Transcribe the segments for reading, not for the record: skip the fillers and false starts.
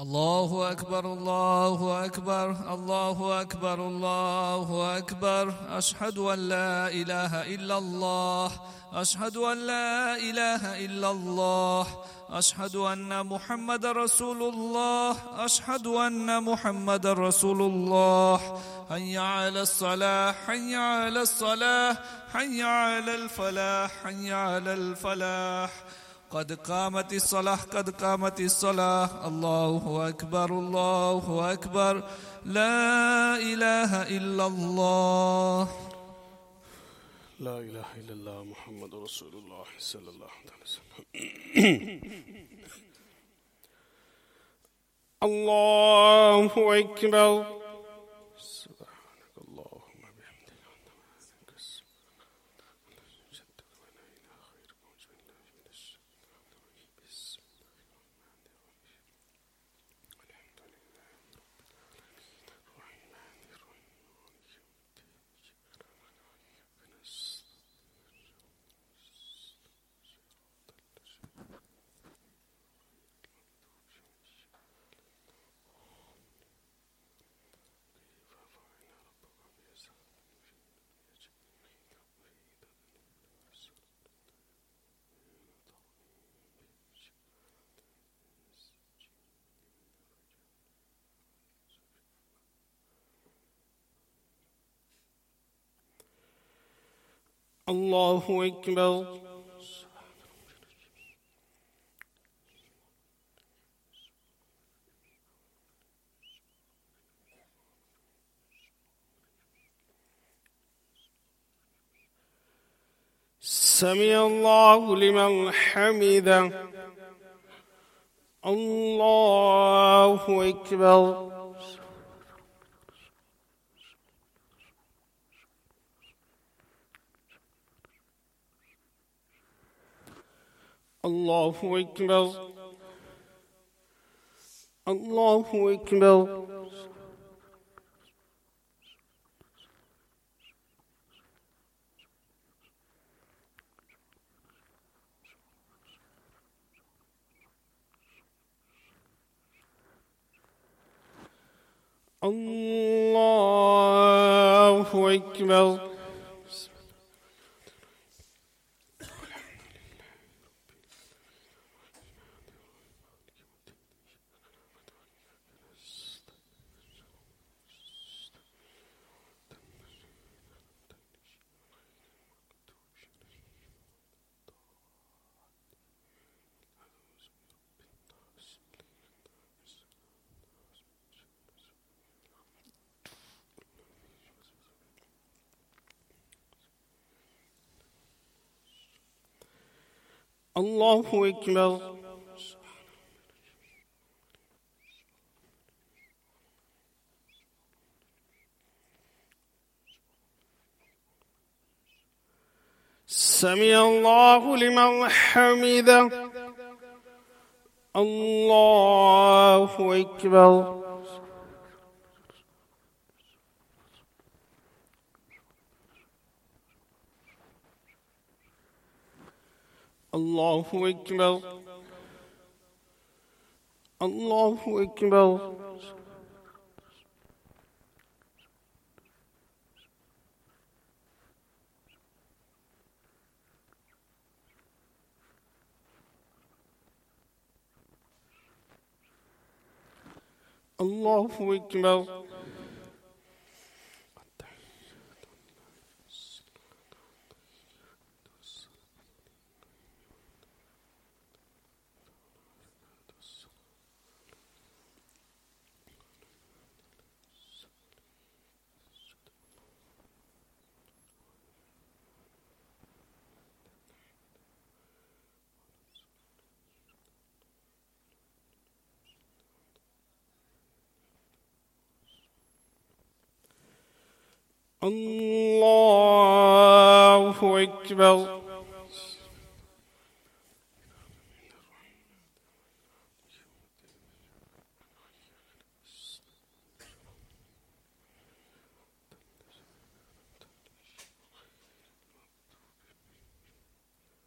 الله أكبر الله أكبر الله أكبر الله أكبر. أشهد أن لا إله إلا الله، أشهد أن لا إله إلا الله، أشهد أن محمد رسول الله، أشهد أن محمد رسول الله. حي على الصلاة، حي على الصلاة، حي على الفلاح، حي على الفلاح. قد قامت الصلاة، قد قامت الصلاة. الله أكبر الله أكبر. لا إله إلا الله. لا إله إلا الله محمد رسول الله صلى الله عليه وسلم. الله أكبر. سبحانك اللهم بحمدك. الله أكبر. سمع الله لمن حمده. الله أكبر. الله أكبر. الله أكبر. الله أكبر. الله أكبر. سمع الله لمن حمده. الله أكبر. الله أكبر. الله أكبر. الله أكبر. الله أكبر.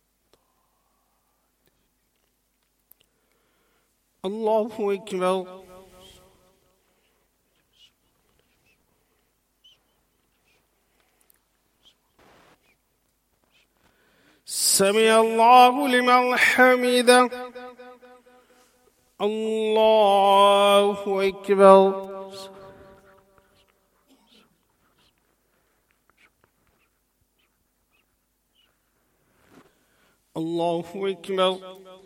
الله أكبر. سمع الله لمن حمده الله أكبر الله أكبر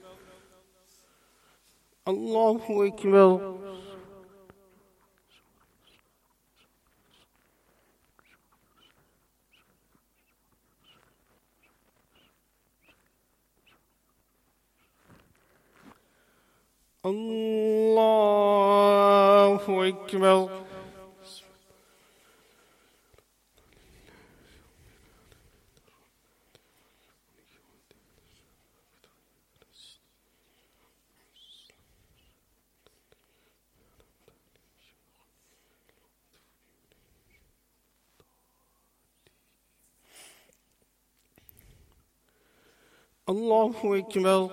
الله أكبر الله أكبر الله أكبر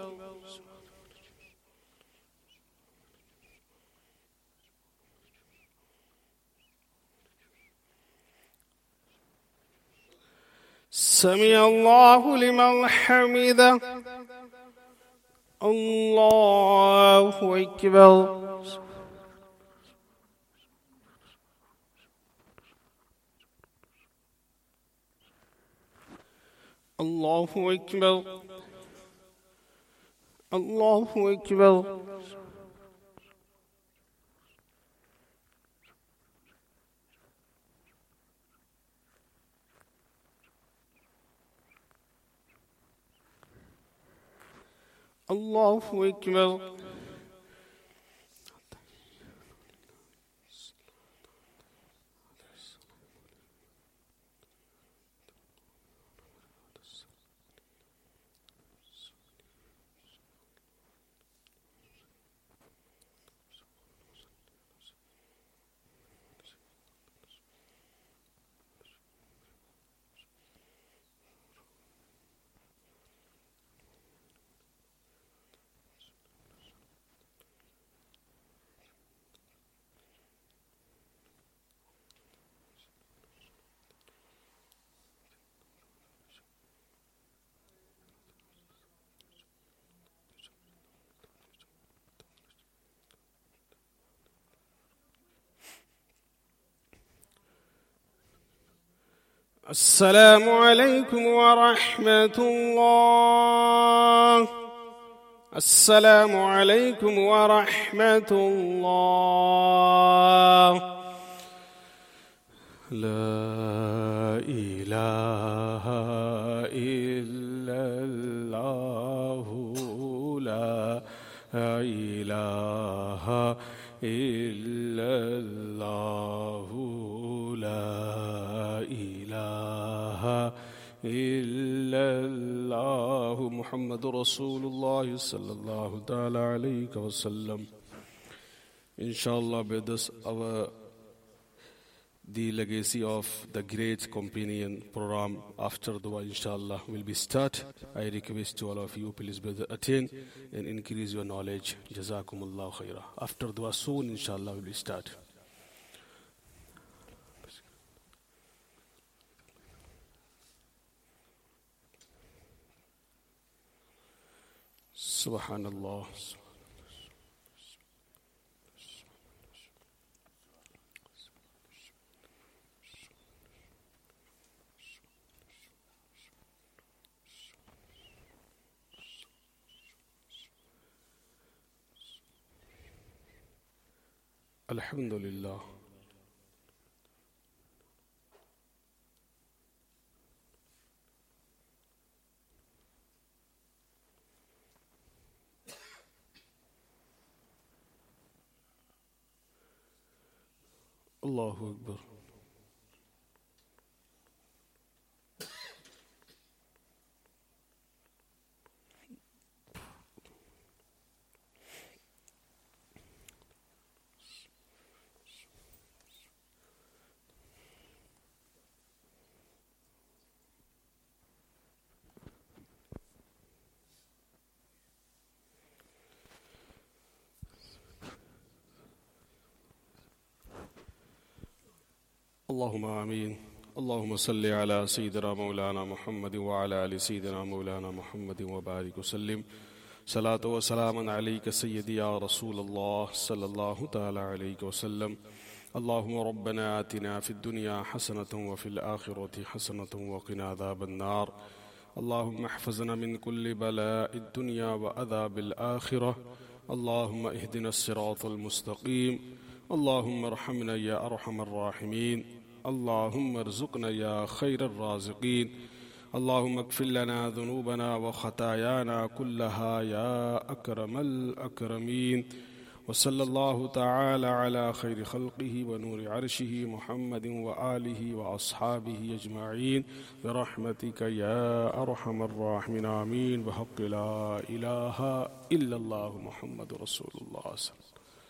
سمع الله لمن حمده الله أكبر الله أكبر الله أكبر الله أكبر السلام عليكم ورحمة الله السلام عليكم ورحمة الله لا إله إلا الله لا إله إلا الله لا إله إلا الله محمد رسول الله صلى الله تعالى عليه وسلم. Inshallah, by this the legacy of the great companion program after dua inshallah will be start. I request to all of you, please brother attend and increase your knowledge. Jazakumullah khaira. After dua soon inshallah will be start. Subhanallah. Alhamdulillah. Allahu Akbar. Allahumma ameen. اللهم صل على سيدنا مولانا محمد وعلى آل سيدنا مولانا محمد وبارك وسلم. صلاة وسلاما عليك سيدي يا رسول الله صلى الله تعالى عليه وسلم. اللهم ربنا آتنا في الدنيا حسنة وفي الآخرة حسنة وقنا عذاب النار. اللهم احفظنا من كل بلاء الدنيا وعذاب الآخرة. اللهم اهدنا الصراط المستقيم. اللهم ارحمنا يا أرحم الراحمين. اللهم ارزقنا يا خير الرازقين. اللهم اغفر لنا ذنوبنا وخطايانا كلها يا أكرم الأكرمين. وصلى الله تعالى على خير خلقه ونور عرشه محمد وآله وأصحابه أجمعين برحمتك يا أرحم الراحمين. آمين. بحق لا إله إلا الله محمد رسول الله صلى الله عليه وسلم.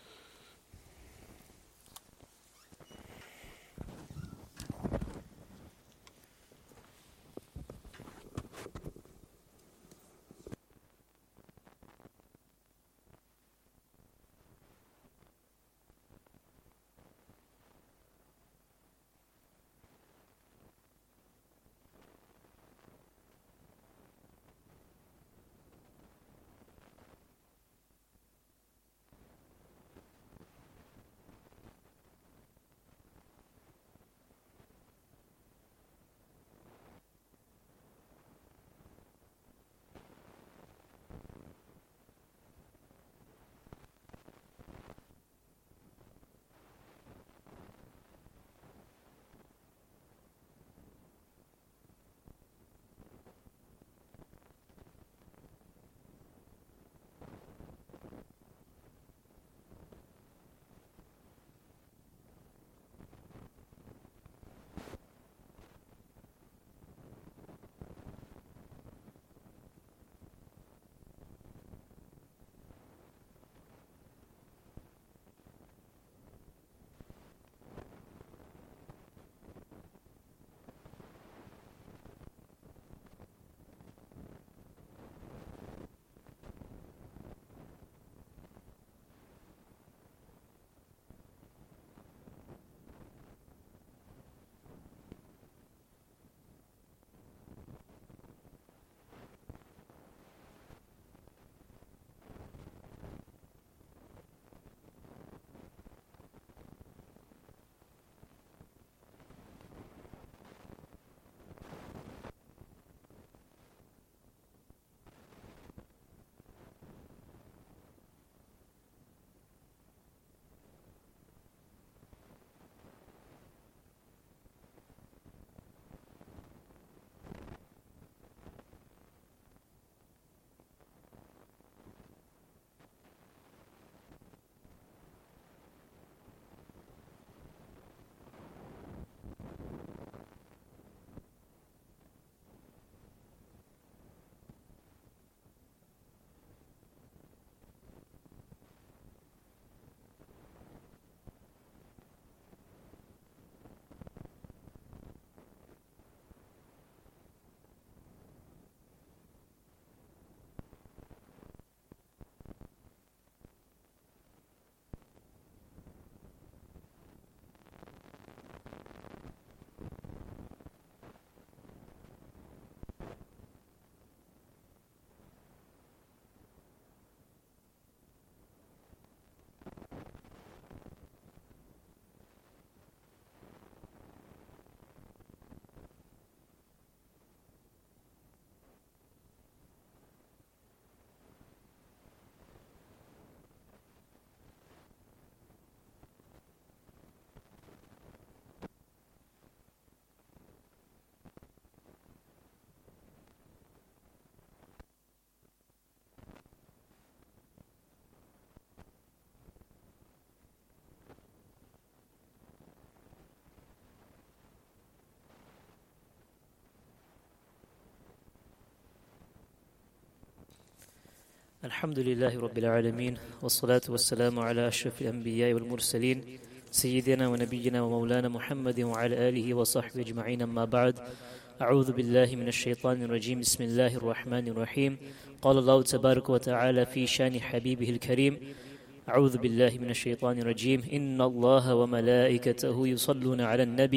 الحمد لله رب العالمين، والصلاة والسلام على أشرف الأنبياء والمرسلين سيدنا ونبينا ومولانا محمد وعلى آله وصحبه أجمعين. أما بعد، أعوذ بالله من الشيطان الرجيم. بسم الله الرحمن الرحيم. قال الله تبارك وتعالى في شان حبيبه الكريم: أعوذ بالله من الشيطان الرجيم. إن الله وملائكته يصلون على النبي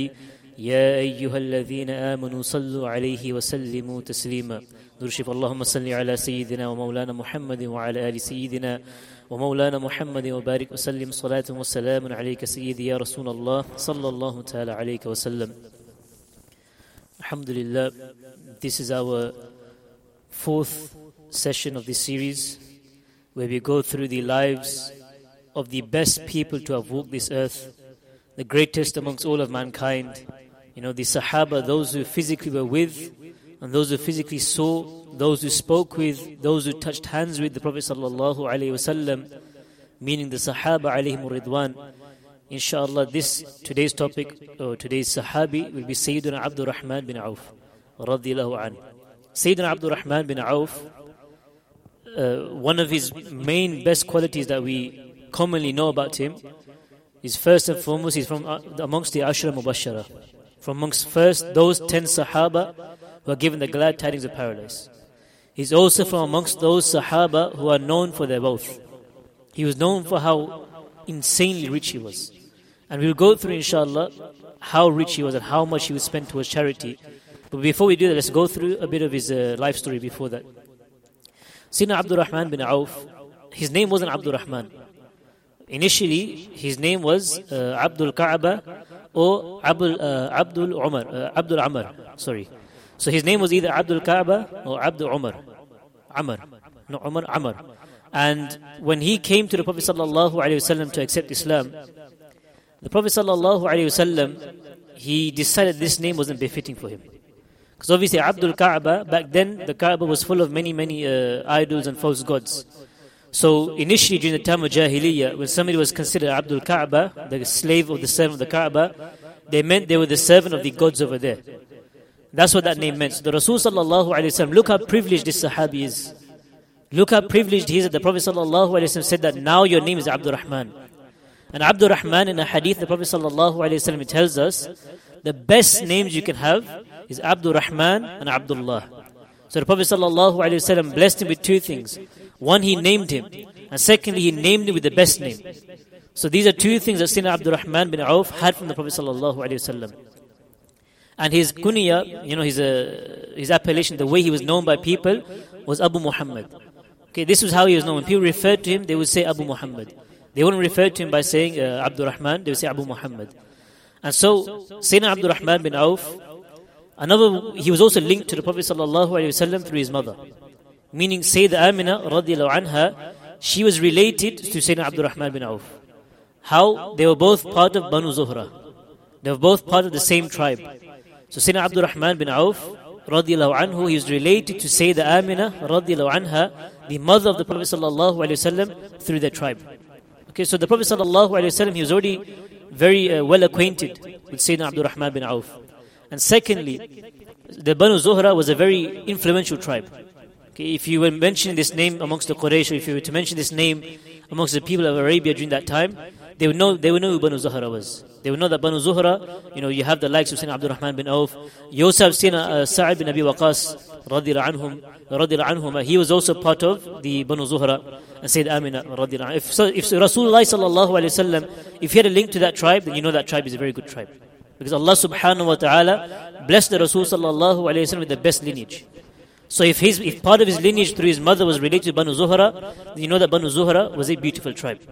يا أيها الذين آمنوا صلوا عليه وسلموا تسليما. نرشف اللهم صل على سيدنا ومولانا محمد وعلى آل سيدنا ومولانا محمد وبارك وسلم صلاة وسلام عليك سيدي يا رسول الله صلى الله تعالى عليك وسلم. Alhamdulillah, this is our fourth session of this series where we go through the lives of the best people to have walked this earth, the greatest amongst all of mankind. You know, the Sahaba, those who physically were with, and those who physically saw, those who spoke with, those who touched hands with the Prophet sallallahu alaihi wasallam, meaning the Sahaba alayhim ridwan. Inshallah, today's topic, or today's Sahabi, will be Sayyidina Abdul Rahman bin Auf, radiyallahu anhu. Sayyidina Abdul Rahman bin Auf, one of his main best qualities that we commonly know about him is, first and foremost, he's from amongst the Ashra Mubashara, from amongst first those 10 Sahaba who are given the glad tidings of paradise. He's also from amongst those Sahaba who are known for their wealth. He was known for how insanely rich he was. And we'll go through, inshallah, how rich he was and how much he would spend towards charity. But before we do that, let's go through a bit of his life story before that. Sayyidina Abdul Rahman bin Auf, his name wasn't Abdul Rahman. Initially, his name was Abdul Ka'ba or Abdul Amr. Sorry. So his name was either Abdul Ka'ba or Abdul Umar. Amr. And when he came to the Prophet sallallahu alaihi wasallam to accept Islam, the Prophet sallallahu alaihi wasallam, he decided this name wasn't befitting for him. Because obviously Abdul Ka'ba, back then the Ka'ba was full of many idols and false gods. So initially during the time of Jahiliyyah, when somebody was considered Abdul Ka'ba, the slave of the servant of the Ka'ba, they meant they were the servant of the gods over there. That's what that name meant. So the Rasul sallallahu alaihi wasallam, look how privileged this Sahabi is. Look how privileged he is that the Prophet sallallahu alaihi wasallam said that now your name is Abdul Rahman. And Abdul Rahman, in a hadith, the Prophet sallallahu alaihi wasallam tells us the best names you can have is Abdul Rahman and Abdullah. So the Prophet sallallahu alaihi wasallam blessed him with two things. One, he named him, and secondly, he named him with the best name. So these are two things that Sayyidina Abdul Rahman bin Auf had from the Prophet sallallahu alaihi wasallam. And his kunya, you know, his appellation, the way he was known by people, was Abu Muhammad. Okay, this was how he was known. When people referred to him, they would say Abu Muhammad. They wouldn't refer to him by saying Abdul Rahman, they would say Abu Muhammad. And so, Sayyidina Abdul Rahman bin Auf, he was also linked to the Prophet sallallahu alaihi wasallam through his mother. Meaning Sayyidah Amina radiyallahu anha, she was related to Sayyidina Abdul Rahman bin Auf. How? They were both part of Banu Zuhra. They were both part of the same tribe. So Sayyidina Abdul Rahman bin Auf radiyallahu anhu, he was related to Sayyidah Amina radiyallahu anha, the mother of the Prophet sallallahu alaihi wasallam, through their tribe. Okay, so the Prophet sallallahu alaihi wasallam, he was already very well acquainted with Sayyidina Abdul Rahman bin Auf. And secondly, the Banu Zuhra was a very influential tribe. Okay, if you were mentioning this name amongst the Quraysh, or if you were to mention this name amongst the people of Arabia during that time, they would know who Banu Zuhra was. They would know that Banu Zuhra, you know, you have the likes of Sayyidina Abdul Rahman bin Auf. You also have Sayyidina Sa'id bin Abi Waqas, radiyallahu anhum. He was also part of the Banu Zuhra. And Sayyid Amina, radiyallahu anhu. If Rasulullah sallallahu alaihi wasallam, if he had a link to that tribe, then you know that tribe is a very good tribe. Because Allah subhanahu wa ta'ala blessed the Rasul sallallahu alaihi wasallam with the best lineage. So if part of his lineage through his mother was related to Banu Zuhra, then you know that Banu Zuhra was a beautiful tribe.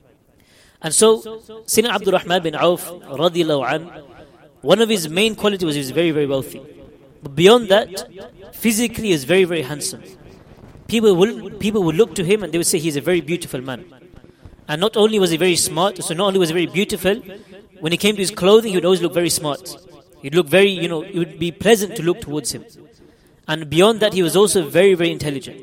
And so, Sayyidina Abdul Rahman bin Auf, radiyallahu anhu, one of his main qualities was he was very, very wealthy. But beyond that, physically he was very, very handsome. People would look to him and they would say he's a very beautiful man. And not only was he very smart, so not only was he very beautiful, when it came to his clothing, he would always look very smart. He'd look very, it would be pleasant to look towards him. And beyond that, he was also very, very intelligent.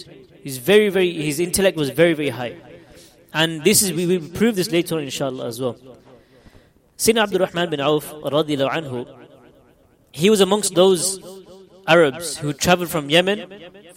His intellect was very, very high. And we will prove this later on, inshallah, as well. Sayyidina Abdul Rahman bin Auf, radiyallahu anhu, he was amongst those Arabs who traveled from Yemen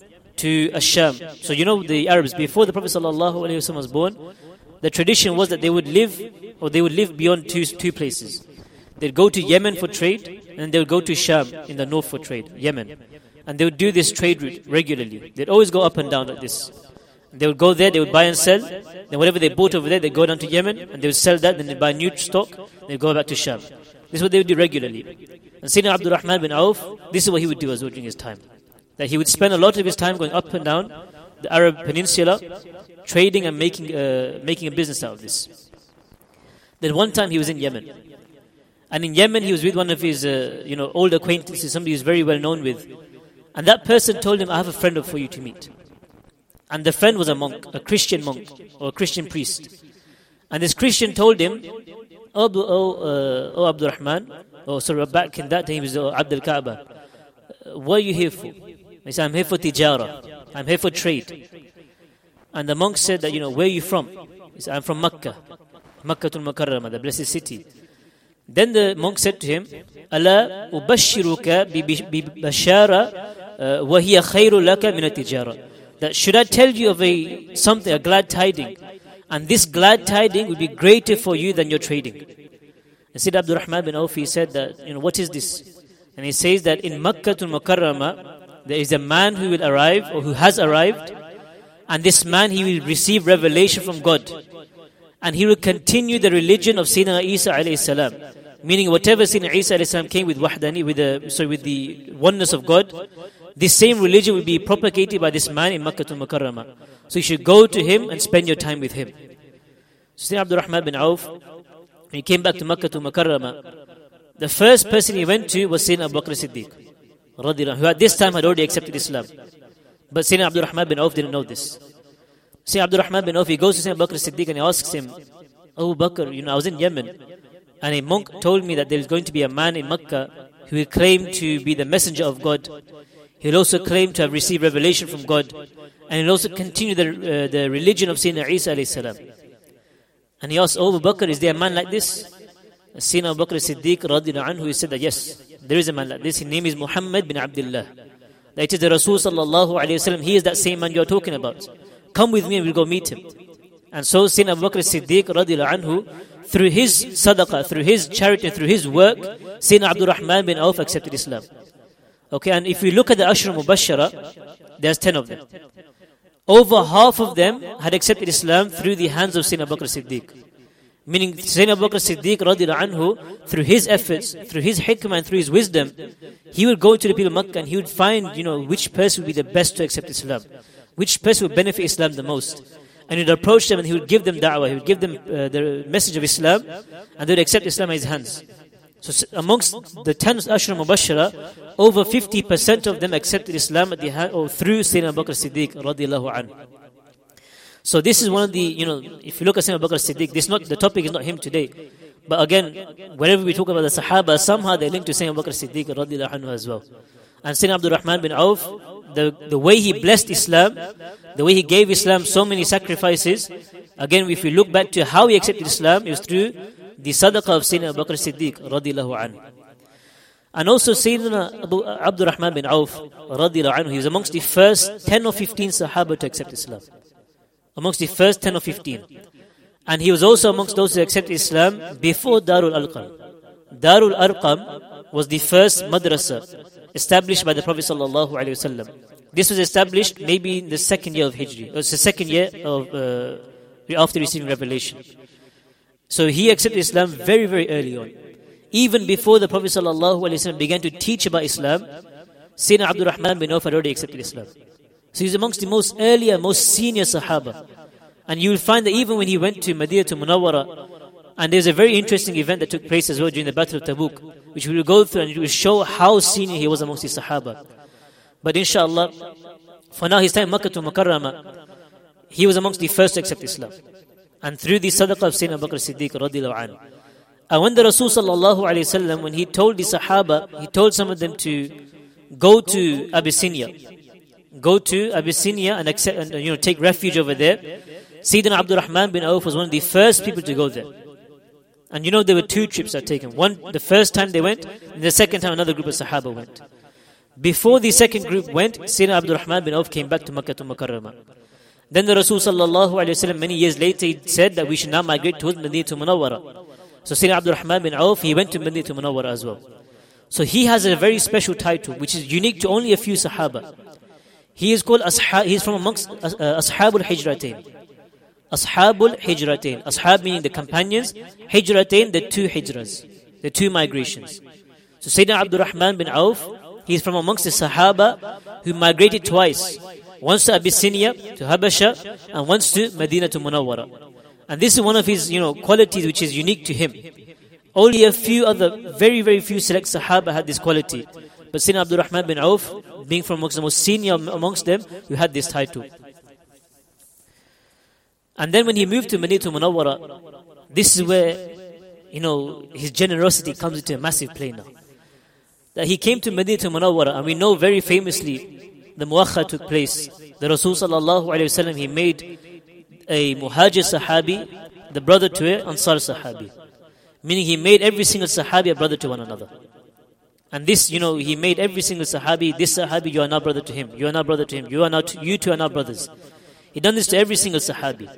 to Asham. So you know the Arabs, before the Prophet ﷺ was born, the tradition was that they would live beyond two places. They'd go to Yemen for trade, and they would go to Sham in the north for trade, Yemen. And they would do this trade route regularly. They'd always go up and down like this. They would go there, they would buy and sell. Then whatever they bought over there, they go down to Yemen and they would sell that. Then they buy new stock. They go back to Sham. This is what they would do regularly. And Sayyidina Abdul Rahman bin Auf, this is what he would do as well during his time. That he would spend a lot of his time going up and down the Arab Peninsula, trading and making a business out of this. Then one time he was in Yemen. And in Yemen he was with one of his old acquaintances, somebody he's very well known with. And that person told him, I have a friend for you to meet. And the friend was a monk, a Christian monk, or a Christian priest. And this Christian told him, Abdul Rahman, back in that time he was Abdul Kaaba, what are you here for? He said, I'm here for tijara, I'm here for trade. And the monk said that, where are you from? He said, I'm from Makkah, Makkatul Mukarramah, the blessed city. Then the monk said to him, Ala ubashiruka bi bashara wa hiya khayru laka min at-tijara. That should I tell you of a glad tiding, and this glad tiding will be greater for you than your trading. And Sayyid Abdul Rahman bin Auf, he said that, what is this? And he says that in Makkatul Mukarramah, there is a man who will arrive, or who has arrived, and this man, he will receive revelation from God. And he will continue the religion of Sayyidina Isa alayhi salam. Meaning whatever Sayyidina Isa alayhi salam came with wahdani, with the oneness of God, this same religion will be propagated by this man in Makkatul Mukarramah. So you should go to him and spend your time with him. So Sayyidina Abdul Rahman bin Auf, when he came back to Makkatul Mukarramah, the first person he went to was Sayyidina Abu Bakr Siddiq, who at this time had already accepted Islam. But Sayyidina Abdul Rahman bin Auf didn't know this. Sayyidina Abdul Rahman bin Auf, he goes to Sayyidina Abu Bakr Siddiq and he asks him, Abu Bakr, I was in Yemen, and a monk told me that there is going to be a man in Makkah who will claim to be the messenger of God. He'll also claim to have received revelation from God, and he'll also continue the religion of Sayyidina Isa alayhi salam. And he asked, Abu Bakr, is there a man like this? Sayyidina Abu Bakr Siddiq radiyallahu anhu, he said that yes, there is a man like this. His name is Muhammad bin Abdullah. That it is the Rasul sallallahu alayhi wa sallam. He is that same man you are talking about. Come with me and we'll go meet him. And so Sayyidina Abu Bakr Siddiq radiyallahu anhu, through his sadaqah, through his charity, through his work, Sayyidina Abdul Rahman bin Auf accepted Islam. Okay, and if we look at the Ashra Mubashara, there's 10 of them. Over half of them had accepted Islam through the hands of Sayyidina Abu Bakr Siddiq. Meaning Sayyidina Abu Bakr Siddiq radiyallahu anhu, through his efforts, through his hikmah and through his wisdom, he would go to the people of Makkah and he would find, which person would be the best to accept Islam. Which person would benefit Islam the most. And he would approach them and he would give them da'wah, he would give them the message of Islam, and they would accept Islam at his hands. So amongst the 10 Ashra Mubashara, over 50% of them accepted Islam at the hand, or through Sayyidina Abu Bakr Siddiq radiyallahu anhu. So this is one of the, if you look at Sayyidina Abu Bakr Siddiq, the topic is not him today. But again, whenever we talk about the Sahaba, somehow they link to Sayyidina Abu Bakr Siddiq radiyallahu anhu as well. And Sayyidina Abdul Rahman bin Auf, the way he blessed Islam, the way he gave Islam so many sacrifices, again, if we look back to how he accepted Islam, it was through the sadaqah of Sayyidina Abu Bakr Siddiq radiyallahu anhu. And also Sayyidina Abdul Rahman bin Auf radiyallahu anhu, he was amongst the first 10 or 15 Sahaba to accept Islam. Amongst the first 10 or 15. And he was also amongst those who accepted Islam before Darul Arqam. Darul Arqam was the first madrasa established by the Prophet sallallahu alaihi wasallam. This was established maybe in the second year of Hijri. It was the second year of after receiving revelation. So he accepted Islam very, very early on. Even before the Prophet sallallahu alaihi wasallam began to teach about Islam, Sayyidina Abdul Rahman bin Auf had already accepted Islam. So he's amongst the most earlier, most senior Sahaba. And you will find that even when he went to Madinah to Munawwara, and there's a very interesting event that took place as well during the Battle of Tabuk, which we will go through and it will show how senior he was amongst the Sahaba. But inshallah, for now his time in Makkah to Mukarramah, he was amongst the first to accept Islam. And through the sadaqah of Sayyidina Abu Bakr Siddiq radiyallahu anhu. And when the Rasul sallallahu alayhi wasallam, when he told the Sahaba, he told some of them to go to Abyssinia. Go to Abyssinia and accept, and take refuge over there. Sayyidina Abdul Rahman bin Auf was one of the first people to go there. And there were 2 trips that taken. One, the first time they went, and the second time another group of Sahaba went. Before the second group went, Sayyidina Abdul Rahman bin Auf came back to Makkah to Mukarramah. Then the Rasul sallallahu alayhi wa sallam, many years later, he said that we should now migrate towards Madinah to Munawwara. So Sayyidina Abdul Rahman bin Auf, he went to Madinah to Munawwara as well. So he has a very special title, which is unique to only a few Sahaba. He is called he is from amongst Ashabul Hijratain. Ashabul Hijratain. Ashab meaning the companions. Hijratain, the two hijras, the two migrations. So Sayyidina Abdurrahman bin Auf, he is from amongst the Sahaba who migrated twice. Once to Abyssinia, to Habasha, and once to Medina to Munawwara. And this is one of his, qualities which is unique to him. Only a few other, very, very few select Sahaba had this quality. But Sayyidina Abdurrahman bin Auf, being from amongst the most senior amongst them, who had this title. And then when he moved to Medina to Munawwara, this is where, his generosity comes into a massive play now. That he came to Medina to Munawwara, and we know very famously, the Muwakha took place. The Rasul sallallahu alayhi wasallam, he made a Muhajir Sahabi, the brother to an Ansar Sahabi. Meaning he made every single Sahabi a brother to one another. And this, he made every single Sahabi, this Sahabi, you are now brother to him, you are now brother to him, you two are now brothers. He done this to every single Sahabi.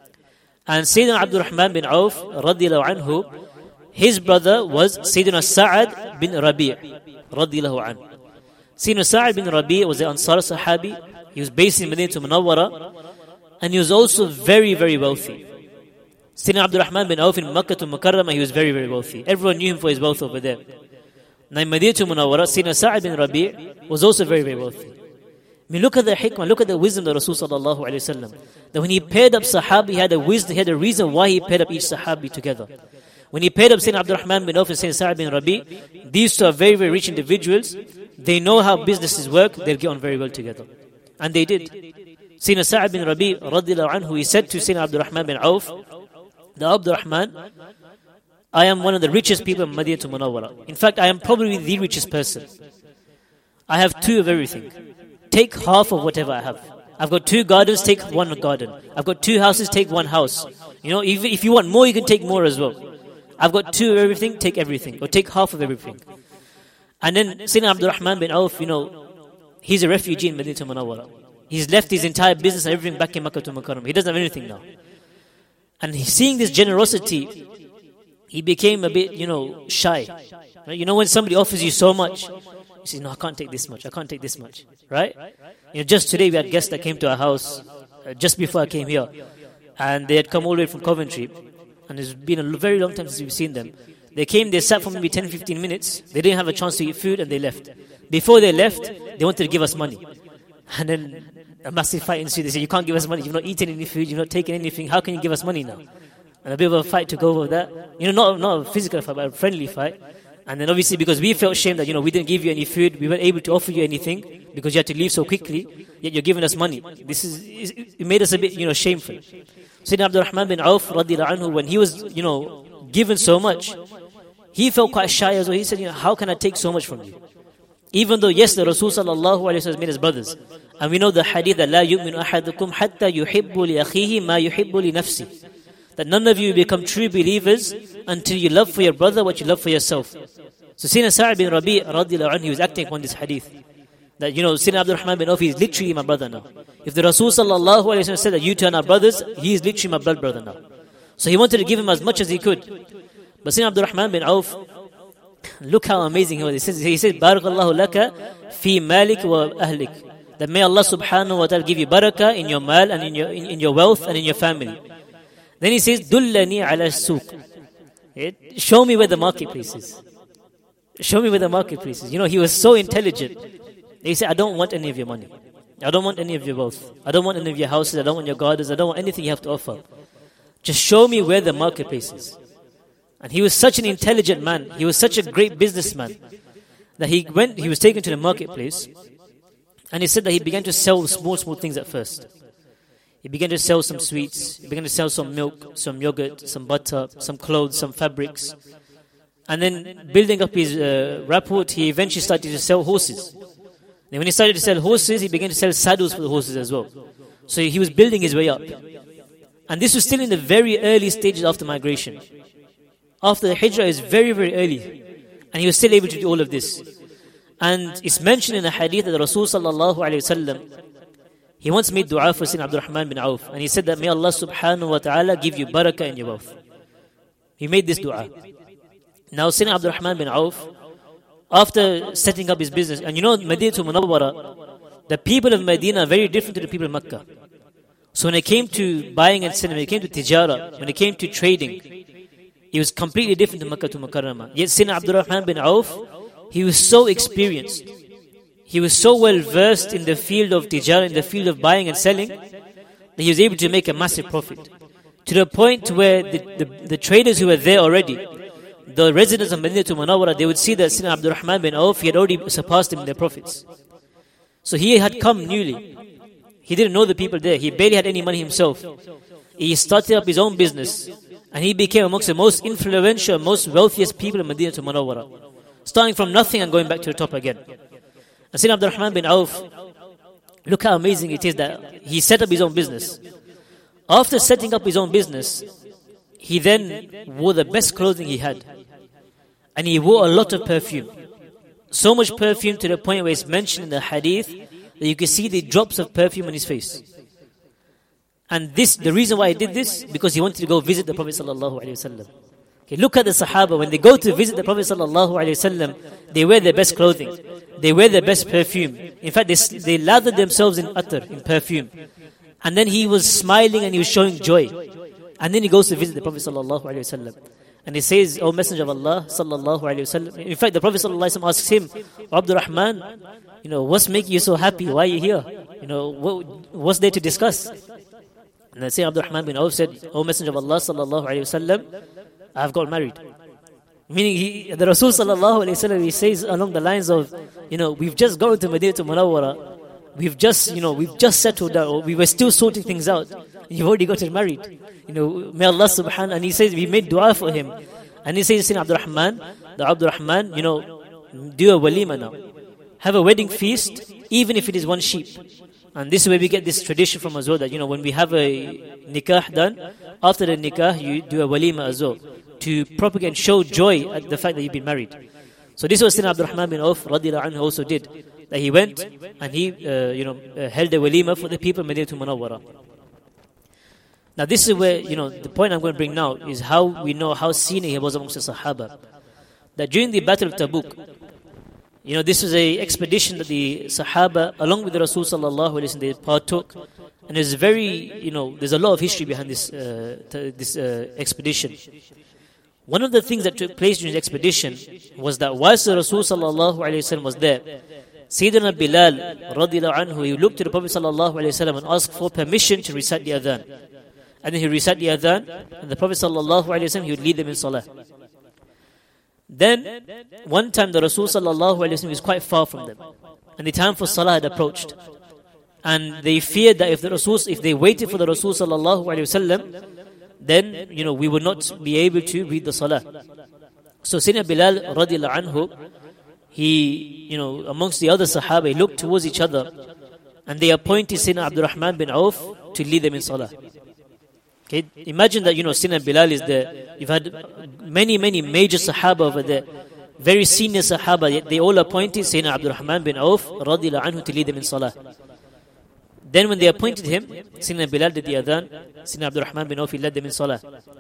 And Sayyidina Abdurrahman bin Auf, radiyallahu anhu, his brother was Sayyidina Sa'ad bin Rabi', radiyallahu anhu. Sayyidina Sa'ad bin Rabi' was the Ansar Sahabi. He was based in Medina to Munawwara, and he was also very, very wealthy. Sayyidina Abdurrahman bin Auf in Makkah to Mukarramah, he was very, very wealthy. Everyone knew him for his wealth over there. Now in Medina to Munawwara, Sayyidina Sa'ad bin Rabi' was also very, very wealthy. I mean, look at the hikmah, look at the wisdom of the Rasul sallallahu alayhi wasallam. That when he paired up Sahabi, he had a wisdom, he had a reason why he paired up each Sahabi together. When he paired up Sayyidina Abdurrahman bin Auf and Sayyidina Sa'ad bin Rabi', these two are very, very rich individuals. They know how businesses work, they'll get on very well together. And they did. Sayyidina Sa'ad bin Rabi', radiyallahu anhu, he said to Sayyidina Abdurrahman bin Auf, the Abdurrahman, I am one of the richest people in Medina to Munawwara. In fact, I am probably the richest person. I have two of everything. Take half of whatever I have. I've got 2 gardens, take 1 garden. I've got 2 houses, take 1 house. Even if you want more, you can take more as well. I've got 2 of everything, take everything. Or take half of everything. And then Sayyidina Abdurrahman bin Auf, he's a refugee in Medina to Munawwara. He's left his entire business and everything back in Makkah to Mukarramah. He doesn't have anything now. And seeing this generosity, he became a bit, shy. Right? When somebody offers you so much, you say, no, I can't take this much, I can't take this much. Right? Just today we had guests that came to our house, just before I came here. And they had come all the way from Coventry. And it's been a very long time since we've seen them. They came, they sat for maybe 10-15 minutes. They didn't have a chance to eat food and they left. Before they left, they wanted to give us money. And then a massive fight ensued. They said, you can't give us money, you've not eaten any food, you've not taken anything, how can you give us money now? And a bit of a fight to go over that. Not a physical fight, but a friendly fight. And then obviously because we felt shame that, we didn't give you any food, we weren't able to offer you anything because you had to leave so quickly, yet you're giving us money. It made us a bit, shameful. Sayyidina Abdurrahman bin Auf, radiyallahu anhu, when he was, given so much, he felt quite shy as well. He said, how can I take so much from you? Even though, yes, the Rasul sallallahu alayhi wa sallam made us brothers. And we know the hadith that لا يؤمن أحدكم حتى يحب لأخيه ما يحب لنفسه. That none of you become true believers until you love for your brother what you love for yourself. So Sayyidina Sa'ad bin Rabi' radiyallahu anhu, he was acting upon this hadith. That, Sayyidina Abdurrahman bin Auf, he is literally my brother now. If the Rasul sallallahu alayhi wa sallam said that you two are not brothers, he is literally my blood brother now. So he wanted to give him as much as he could. But Sayyidina Abdurrahman bin Auf, look how amazing he was. He said, Barakallahu laka fi malik wa ahlik. That may Allah subhanahu wa ta'ala give you barakah in your mal and in your wealth and in your family. Then he says, Dullani ala suq. Show me where the marketplace is. Show me where the marketplace is. He was so intelligent. He said, I don't want any of your money. I don't want any of your wealth. I don't want any of your houses. I don't want your gardens. I don't want anything you have to offer. Just show me where the marketplace is. And he was such an intelligent man. He was such a great businessman that he was taken to the marketplace, and he said that he began to sell small things at first. He began to sell some sweets. He began to sell some milk, some yogurt, some butter, some clothes, some fabrics. And then building up his rapport, he eventually started to sell horses. Then when he started to sell horses, he began to sell saddles for the horses as well. So he was building his way up. And this was still in the very early stages after migration. After the hijrah is very, very early. And he was still able to do all of this. And it's mentioned in the hadith that the Rasul sallallahu alayhi wa sallam, he once made dua for Sayyidina Abdurrahman bin Auf. And he said that may Allah subhanahu wa ta'ala give you barakah in your wealth. He made this dua. Now Sayyidina Abdurrahman bin Auf, after setting up his business, and Medina to Munawwara, the people of Medina are very different to the people of Mecca. So when it came to buying and selling, when it came to tijara, when it came to trading, it was completely different to Makkah to Mukarramah. Yet Sayyidina Abdurrahman bin Auf, he was so experienced. He was so well versed in the field of tijara, in the field of buying and selling, that he was able to make a massive profit. To the point where the traders who were there already, the residents of Medina to Munawwara, they would see that Sayyidina Abdurrahman bin Auf, he had already surpassed him in their profits. So he had come newly. He didn't know the people there. He barely had any money himself. He started up his own business. And he became amongst the most influential, most wealthiest people in Medina to Munawwara. Starting from nothing and going back to the top again. And Sayyidina Abdurrahman bin Auf, look how amazing it is that he set up his own business. After setting up his own business, he then wore the best clothing he had. And he wore a lot of perfume. So much perfume to the point where it's mentioned in the hadith that you can see the drops of perfume on his face. And the reason why he did this, because he wanted to go visit the Prophet sallallahu alaihi wasallam. Okay, look at the Sahaba, when they go to visit the Prophet sallallahu alaihi wasallam, they wear their best clothing, they wear their best perfume. In fact, they lather themselves in attar, in perfume. And then he was smiling and he was showing joy. And then he goes to visit the Prophet sallallahu alaihi wasallam. And he says, "O Messenger of Allah sallallahu alaihi wasallam." In fact, the Prophet sallallahu alaihi wasallam asks him, "Abdurrahman, what's making you so happy? Why are you here? What's there to discuss?" And then Sayyidina Abdurrahman bin Auf said, "O Messenger of Allah sallallahu alaihi wasallam, I have got married." Meaning the Rasul sallallahu alaihi wasallam, he says along the lines of, we've just gone to Medina to Munawwara, we've just settled down, or we were still sorting things out. You've already gotten married. May Allah subhanahu, and he says, we made dua for him. And he says, Sayyidina Abdurrahman, do a walima now. Have a wedding feast, even if it is one sheep. And this is where we get this tradition from as well, that when we have a nikah done, after the nikah you do a walima as well, to propagate and show joy at the fact that you've been married. So this was Sayyidina Abdurrahman bin Auf radiyallahu anhu also did, that he went and he held a walima for the people of Medina to Munawwara. Now this is where, the point I'm going to bring now is how we know how senior he was amongst the Sahaba. That during the Battle of Tabuk, this was an expedition that the Sahaba, along with the Rasul sallallahu alaihi wasallam, they partook. And there's there's a lot of history behind this expedition. One of the things that took place during the expedition was that whilst the Rasul sallallahu alaihi wasallam was there, Sayyidina Bilal radiyallahu anhu, he looked to the Prophet sallallahu alaihi wasallam and asked for permission to recite the adhan. And then he recited the adhan, and the Prophet sallallahu alaihi wasallam, he would lead them in salah. Then, one time the Rasul sallallahu alaihi wasallam was quite far from them, and the time for salah had approached. And they feared that if they waited for the Rasul sallallahu alaihi wasallam, then we would not be able to read the salah. So Sayyidina Bilal radiyallahu anhu, he amongst the other Sahaba, he looked towards each other, and they appointed Sayyidina Abdurrahman bin Auf to lead them in salah. Okay, imagine that Sayyidina Bilal is there. You've had many major Sahaba over there, very senior Sahaba, yet they all appointed Sayyidina Abdurrahman bin Auf radiyallahu anhu to lead them in salah. Then when they appointed him, Sayyidina Bilal did the adhan, Sayyidina Abdurrahman bin Auf, he led them in salah.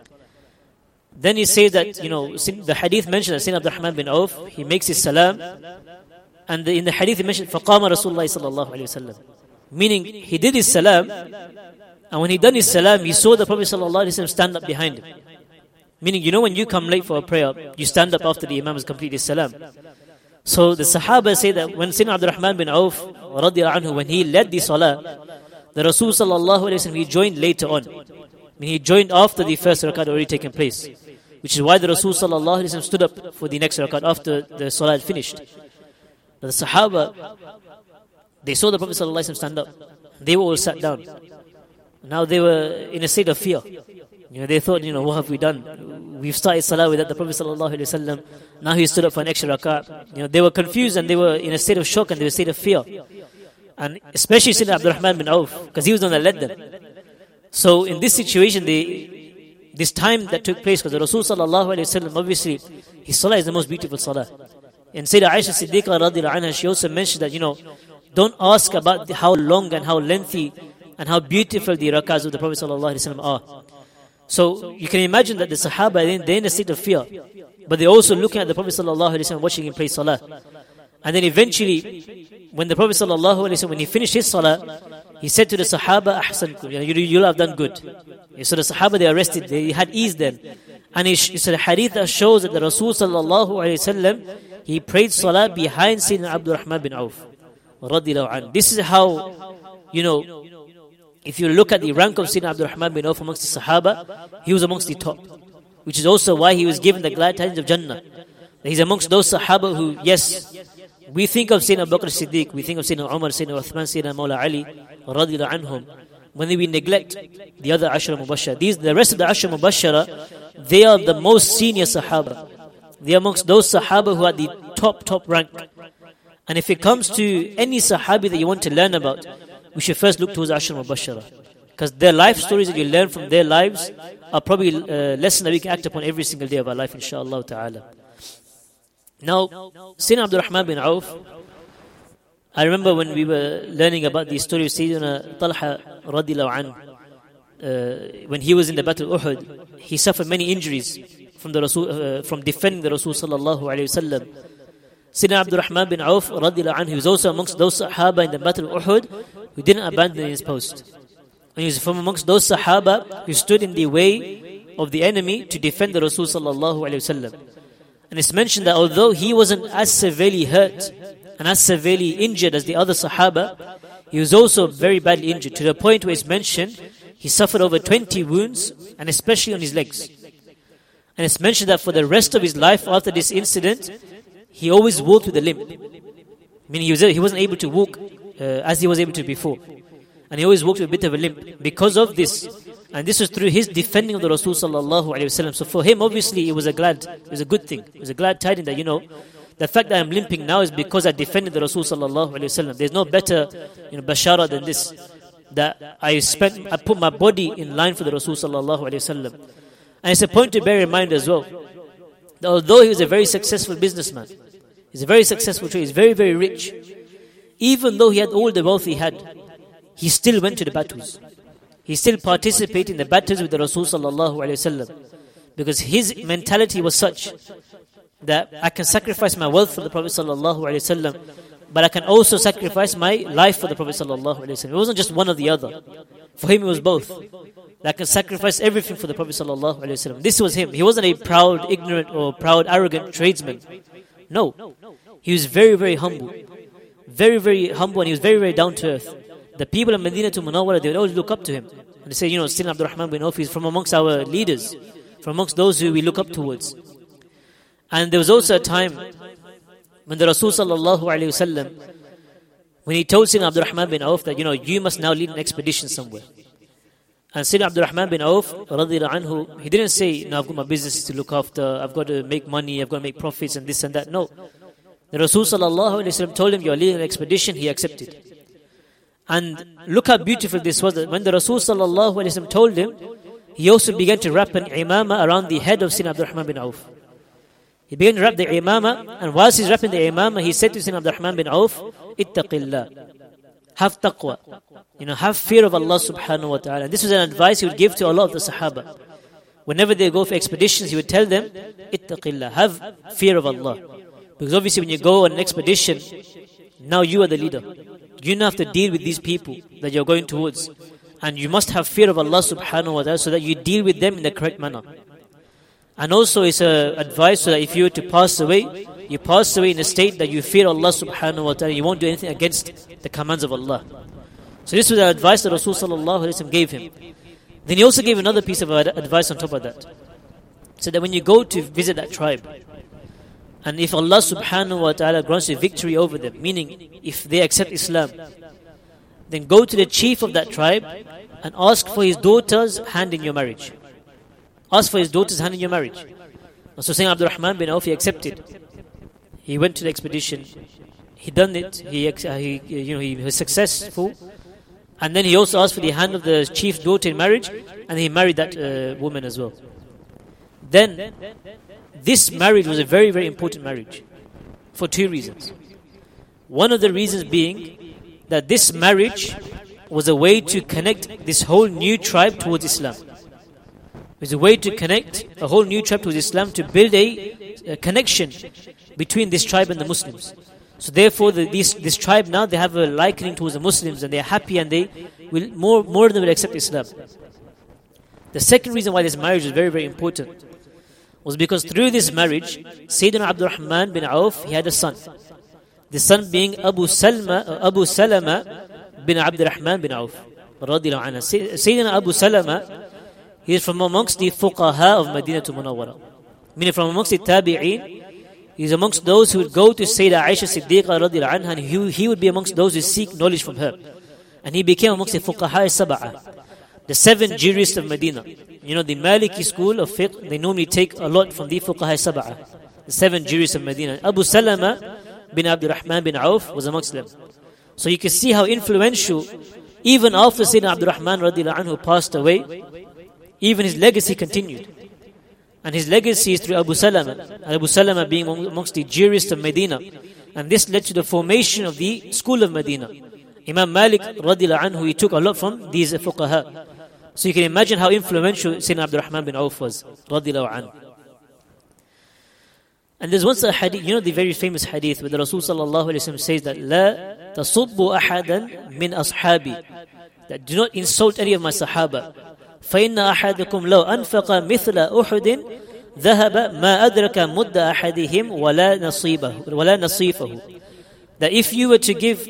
Then he says that, the hadith mentioned that Sayyidina Abdurrahman bin Auf, he makes his salam, and in the hadith he mentioned, فَقَامَ رَسُولُ اللَّهِ sallallahu alayhi wa sallam. Meaning, he did his salam, and when he done his salam, he saw the Prophet sallallahu alayhi wa sallam stand up behind him. Meaning, when you come late for a prayer, you stand up after the Imam has completed his salam. So the Sahaba say that when Sayyidina Abdurrahman bin Auf radiyallahu anhu, when he led the salah, the Rasul sallallahu alayhi wa sallam, he joined later on. He joined after the first rakat had already taken place, which is why the Rasul sallallahu alayhi wa sallam stood up for the next rakat after the salah had finished. The Sahaba, they saw the Prophet sallallahu alayhi wa sallam stand up. They were all sat down. Now they were in a state of fear. They thought, what have we done? We've started salah without the Prophet sallallahu alaihi wasallam. Now he stood up for an extra rak'ah. They were confused and they were in a state of shock and they were in a state of fear. And especially Sayyidina Abdurrahman bin Auf, because he was the one that led them. So in this situation, this time that took place, because the Rasul sallallahu alaihi wasallam, obviously, his salah is the most beautiful salah. And Sayyidah Aisha Siddiqa radiyallahu anha, she also mentioned that, don't ask about how long and how lengthy and how beautiful the rak'ahs of the Prophet sallallahu alaihi wasallam are. So you can imagine that the Sahaba, they're in a state of fear, but they're also looking at the Prophet sallallahu alaihi wasallam, watching him pray salah. And then eventually, when the Prophet ﷺ, when he finished his salah, he said to the Sahaba, Ahsankum, you have done good. So the Sahaba, they arrested, they had ease then. And it's a hadith that shows that the Rasul ﷺ, he prayed salah behind Sayyidina Abdul Rahman bin Auf. This is how, if you look at the rank of Sayyidina Abdul Rahman bin Auf amongst the Sahaba, he was amongst the top. Which is also why he was given the glad tidings of Jannah. He's amongst those Sahaba who, yes, we think of Sayyidina Abu Bakr Siddiq, we think of Sayyidina Umar, Sayyidina Uthman, Sayyidina Mawla Ali, radiyallahu anhum. When we neglect the other Ashra Mubashara, the rest of the Ashra Mubashara, they are the most senior Sahaba. They are amongst those Sahaba who are the top rank. And if it comes to any Sahabi that you want to learn about, we should first look towards Ashra Mubashara. Because their life stories that you learn from their lives are probably lessons that we can act upon every single day of our life, inshaAllah ta'ala. Now, Sayyidina Abdul Rahman bin Auf, I remember when we were learning about the story of Sayyidina Talha radiyallahu anhu, when he was in the Battle of Uhud, he suffered many injuries from the Rasul, from defending the Rasul sallallahu alayhi wasallam. Sayyidina Abdul Rahman bin Auf radiyallahu anhu, he was also amongst those Sahaba in the Battle of Uhud who didn't abandon his post. And he was from amongst those Sahaba who stood in the way of the enemy to defend the Rasul sallallahu alayhi wasallam. And it's mentioned that although he wasn't as severely hurt and as severely injured as the other Sahaba, he was also very badly injured, to the point where it's mentioned he suffered over 20 wounds, and especially on his legs. And it's mentioned that for the rest of his life after this incident, he always walked with a limp. Meaning he wasn't able to walk as he was able to before. And he always walked with a bit of a limp because of this. And this was through his defending of the Rasul sallallahu alayhi wasallam. So for him, obviously, it was a good thing. It was a glad tidings that, the fact that I'm limping now is because I defended the Rasul sallallahu alayhi wasallam. There's no better, bashara than this. That I put my body in line for the Rasul sallallahu alayhi wasallam. And it's a point to bear in mind as well, that although he was a very successful businessman, he's a very successful trader, he's very, very rich, even though he had all the wealth he had, he still went to the battles. He still participated in the battles with the Rasul sallallahu alayhi wasallam, because his mentality was such that I can sacrifice my wealth for the Prophet sallallahu alayhi wasallam, but I can also sacrifice my life for the Prophet sallallahu alayhi wasallam. It wasn't just one or the other. For him, it was both. I can sacrifice everything for the Prophet sallallahu alayhi wasallam. This was him. He wasn't a proud, ignorant, or proud, arrogant tradesman. No. He was very, very humble. Very, very humble, and he was very, very down to earth. The people in Medina to Munawwara, they would always look up to him. And they say, Sayyidina Abdul Rahman bin Auf is from amongst our leaders, from amongst those who we look up towards. And there was also a time when the Rasul sallallahu alayhi wasallam, when he told Sayyidina Abdul Rahman bin Auf that, you must now lead an expedition somewhere. And Sayyidina Abdul Rahman bin Auf, radiyallahu anhu, he didn't say, I've got my business to look after, I've got to make money, I've got to make profits and this and that. No. The Rasul sallallahu alayhi wasallam told him, you're leading an expedition, he accepted. And look how beautiful this was, that when the Rasul sallallahu alayhi wasallam told him, he also began to wrap an imama around the head of Sayyidina Abdul Rahman bin Auf. He began to wrap the imama, and whilst he's wrapping the imama, he said to Sayyidina Abdul Rahman bin Auf, Ittaqillah. Have taqwa. Have fear of Allah subhanahu wa ta'ala. And this was an advice he would give to a lot of the Sahaba. Whenever they go for expeditions, he would tell them, Ittaqillah. Have fear of Allah. Because obviously when you go on an expedition, now you are the leader. You now have to deal with these people that you're going towards. And you must have fear of Allah subhanahu wa ta'ala so that you deal with them in the correct manner. And also it's an advice so that if you were to pass away, you pass away in a state that you fear Allah subhanahu wa ta'ala. You won't do anything against the commands of Allah. So this was the advice that Rasul sallallahu alayhi wa sallam gave him. Then he also gave another piece of advice on top of that. So that when you go to visit that tribe, and if Allah subhanahu wa ta'ala grants you victory over them, meaning if they accept Islam, then go to the chief of that tribe and ask for his daughter's hand in your marriage. Ask for his daughter's hand in your marriage. So Sayyidina Abdul Rahman bin Auf, he accepted. He went to the expedition. He done it. He was successful. And then he also asked for the hand of the chief's daughter in marriage, and he married that woman as well. Then, this marriage was a very, very important marriage for two reasons. One of the reasons being that this marriage was a way to connect this whole new tribe towards Islam. It was a way to connect a whole new tribe towards Islam, to build a connection between this tribe and the Muslims. So therefore, this tribe now, they have a likening towards the Muslims, and they are happy, and they will more than will accept Islam. The second reason why this marriage is very, very important was because through this marriage, Sayyidina Abdurrahman bin Auf, he had a son. The son being Abu Salama bin Abdurrahman bin Auf. Sayyidina Abu Salama, he is from amongst the fuqaha of Medina to Munawwara. Meaning from amongst the tabi'een, he is amongst those who would go to Sayyidah Aisha Siddiqa radiallahu anha, and he would be amongst those who seek knowledge from her. And he became amongst the fuqaha sab'ah, the 7 jurists of Medina. You know, the Maliki school of fiqh, they normally take a lot from the fuqaha sab'ah, the 7 jurists of Medina. Abu Salama bin Abdurrahman bin Auf was amongst them. So you can see how influential, even after Sayyidina Abdurrahman radiallahu anhu passed away, even his legacy continued. And his legacy is through Abu Salama. And Abu Salama being amongst the jurists of Medina. And this led to the formation of the school of Medina. Imam Malik radiallahu anhu, he took a lot from these fuqaha. So you can imagine how influential Sayyidina Abdurrahman bin Auf was radiallahu anhu. And there's once a hadith, you know the very famous hadith where the Rasul sallallahu alayhi wa sallam says that لا تصبوا أحدا من أصحابي, that do not insult any of my sahaba. فإن أحدكم لو أنفق مثل أحد ذهب ما أدرك مد أحدهم ولا نصيفه. That if you were to give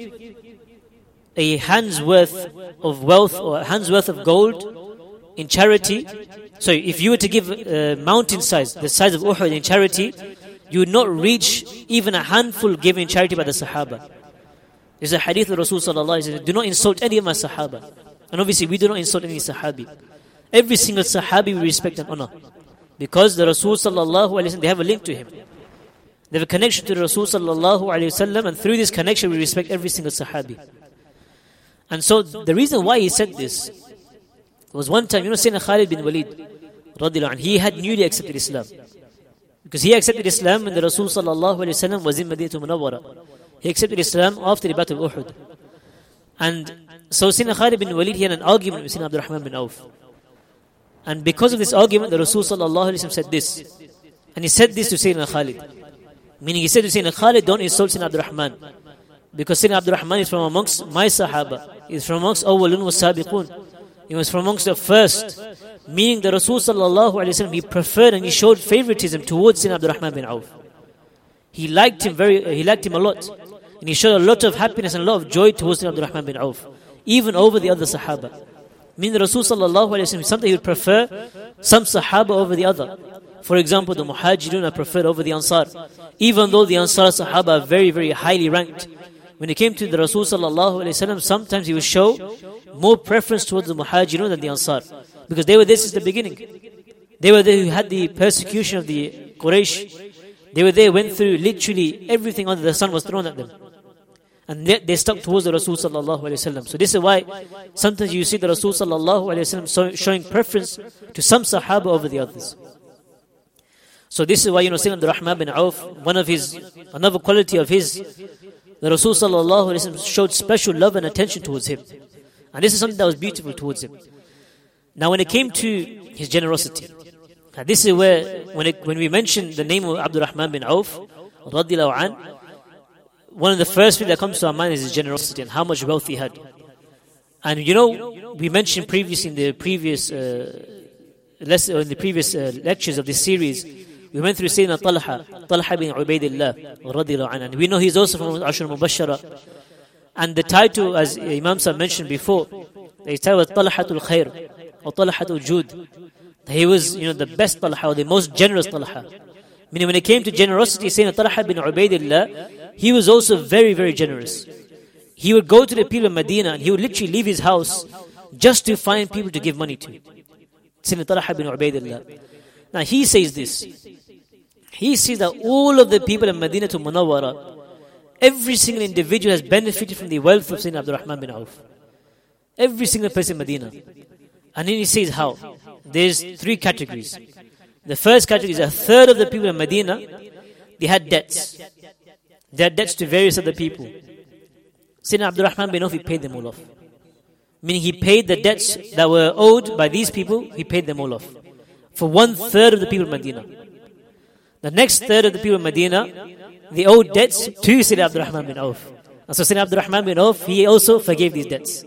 a hand's worth of wealth or a hand's worth of gold in charity, so if you were to give a mountain size, the size of Uhud in charity, you would not reach even a handful given in charity by the Sahaba. There's a hadith of Rasul sallallahu alaihi wasallam, do not insult any of my Sahaba. And obviously we do not insult any Sahabi. Every single Sahabi we respect and honor, because the Rasul sallallahu alaihi wasallam, they have a link to him. They have a connection to the Rasul sallallahu alaihi wasallam, and through this connection we respect every single Sahabi. And so the reason why he said this was one time, you know, Sayyidina Khalid bin Walid radiallahu anhu, he had newly accepted Islam. Because he accepted Islam when the Rasul sallallahu alaihi wasallam was in Madinah Munawwara. He accepted Islam after the Battle of Uhud. And so Sayyidina Khalid bin Walid, he had an argument with Sayyidina Abdurrahman bin Auf. And because of this argument, the Rasul sallallahu alaihi wasallam said this. And he said this to Sayyidina Khalid. Meaning he said to Sayyidina Khalid, don't insult Sayyidina Abdurrahman. Because Sayyidina Abdurrahman is from amongst my Sahaba. He is from amongst awwalun wa sabiqun. He was from amongst the first. Meaning the Rasul sallallahu alaihi wasallam, he preferred and he showed favoritism towards Sayyidina Abdurrahman bin Auf. He liked him a lot. And he showed a lot of happiness and a lot of joy towards Sayyidina Abdurrahman bin Auf, even over the other Sahaba. Meaning the Rasul sallallahu alaihi wasallam, sometimes he would prefer some Sahaba over the other. For example, the Muhajirun are preferred over the Ansar. Even though the Ansar Sahaba are very, very highly ranked. When it came to the Rasul sallallahu alaihi wasallam, sometimes he would show more preference towards the Muhajirun than the Ansar. Because they were there since the beginning. They were there who had the persecution of the Quraysh. They were there, went through literally everything under the sun was thrown at them. And they stuck towards the Rasul sallallahu alaihi wasallam. So this is why sometimes you see the Rasul sallallahu alaihi wasallam showing preference to some Sahaba over the others. So this is why, you know, Sayyidina Abdurrahman bin Auf, another quality of his, the Rasul sallallahu alaihi wasallam showed special love and attention towards him. And this is something that was beautiful towards him. Now when it came to his generosity, this is where, when we mention the name of Abdurrahman bin Auf, radiallahu an, one of the first things that comes to our mind is his generosity and how much wealth he had. And you know, we mentioned previously in the previous lectures of this series, we went through Sayyidina Talha bin Ubaidillah, radiallahu an, and we know he's also from Ashur Mubashara. And the title, as Imam Sahib mentioned before, the title was Talhatul Khair, or Talhatul Jud. He was, you know, the best Talha, or the most generous Talha. Meaning when it came to generosity, Sayyidina Talha bin Ubaidillah, he was also very, very generous. He would go to the people of Medina and he would literally leave his house just to find people to give money to. Sayyidina Talha bin Ubaidillah. Now he says this. He says that all of the people of Medina to Munawwara, every single individual has benefited from the wealth of Sayyidina Abdurrahman bin Auf. Every single person in Medina. And then he says how? There's 3 categories. The first category is a third of the people in Medina, they had debts. They had debts to various other people. Sayyidina Abdurrahman bin Auf, he paid them all off. Meaning he paid the debts that were owed by these people, he paid them all off. For 1/3 of the people in Medina. The next third of the people in Medina, they owed debts to Sayyidina Abdul Rahman bin Auf. And so Sayyidina Abdul Rahman bin Auf, he also forgave these debts.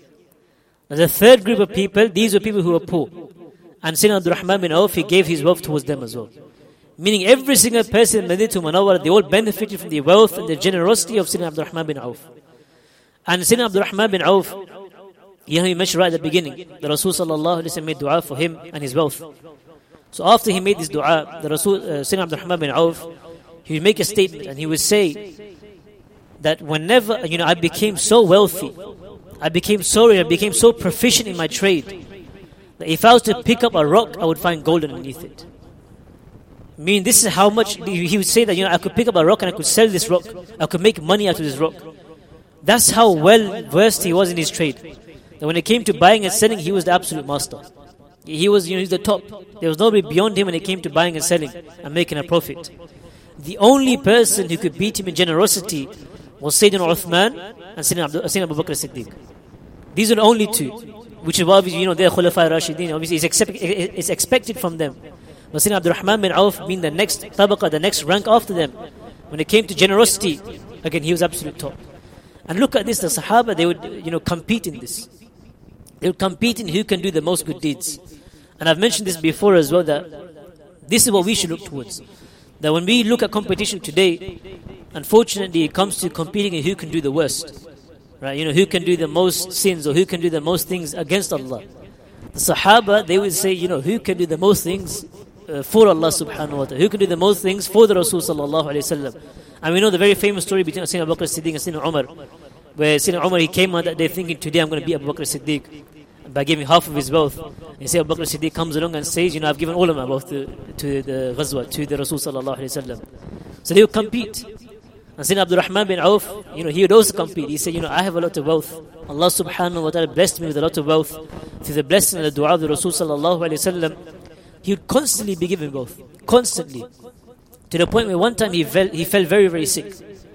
Now the third group of people, these were people who were poor. And Sayyidina Abdul Rahman bin Auf, he gave his wealth towards them as well. Meaning every single person in Madinah Munawwara, they all benefited from the wealth and the generosity of Sayyidina Abdul Rahman bin Auf. And Sayyidina Abdul Rahman bin Auf, he mentioned right at the beginning, the Rasul sallallahu alayhi wa sallam made dua for him and his wealth. So after he made this dua, the Rasul, Sayyidina Abdul Rahman bin Auf, he would make a statement and he would say that whenever, I became so wealthy, I became so proficient in my trade, that if I was to pick up a rock, I would find gold underneath it. Meaning this is how much, he would say that, I could pick up a rock and I could sell this rock. I could make money out of this rock. That's how well versed he was in his trade. That when it came to buying and selling, he was the absolute master. He was, he's the top. There was nobody beyond him when it came to buying and selling and making a profit. The only person who could beat him in generosity was Sayyidina Uthman and Sayyidina Abu Bakr Siddiq. These are the only two, which is obviously, they're Khulafa Rashidin. Obviously, it's expected from them. But Sayyidina Abdul Rahman bin Auf being the next tabaqah, the next rank after them, when it came to generosity, again, he was absolute top. And look at this, the Sahaba, they would, compete in this. They would compete in who can do the most good deeds. And I've mentioned this before as well, that this is what we should look towards. That when we look at competition today, unfortunately, it comes to competing in who can do the worst. Right? Who can do the most sins or who can do the most things against Allah. The Sahaba, they would say, who can do the most things for Allah subhanahu wa ta'ala, who can do the most things for the Rasul sallallahu alayhi wa sallam. And we know the very famous story between Sayyidina Abu Bakr Siddiq and Sayyidina Umar, where Sayyidina Umar, he came out that day thinking, today I'm going to be Abu Bakr Siddiq by giving half of his wealth. And Sayyidina Abu Bakr Siddiq comes along and says, I've given all of my wealth to the Ghazwa, to the Rasul sallallahu alayhi wa sallam. So they would compete. And Sayyidina Abdul Rahman bin Auf, he would also compete. He said, I have a lot of wealth. Allah subhanahu wa ta'ala blessed me with a lot of wealth through the blessing and the dua of the Rasul sallallahu alayhi wa sallam. He would constantly be given wealth. Constantly. To the point where one time he fell very, very sick.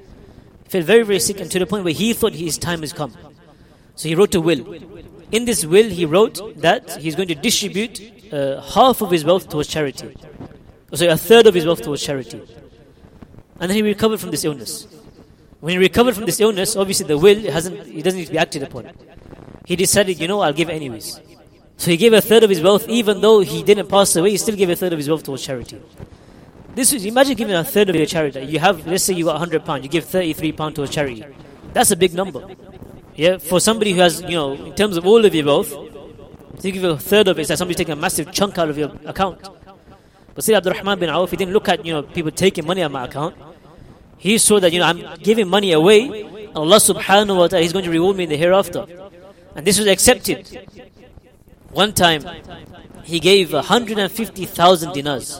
He fell very, very sick, and to the point where he thought his time has come. So he wrote a will. In this will, he wrote that he's going to distribute half of his wealth towards charity. So a third of his wealth towards charity. And then he recovered from this illness. When he recovered from this illness, obviously the will, it doesn't need to be acted upon. He decided, I'll give it anyways. So he gave a third of his wealth, even though he didn't pass away, he still gave a third of his wealth towards charity. Imagine giving a third of your charity. You have, let's say you got £100, you give £33 towards charity. That's a big number. Yeah, for somebody who has, in terms of all of your wealth, to give a third of it, it's like somebody taking a massive chunk out of your account. But Sayyidina Abdul Rahman bin Auf, he didn't look at, people taking money out of my account. He saw that, I'm giving money away, and Allah subhanahu wa ta'ala, He's going to reward me in the hereafter. And this was accepted. One time, he gave 150,000 dinars.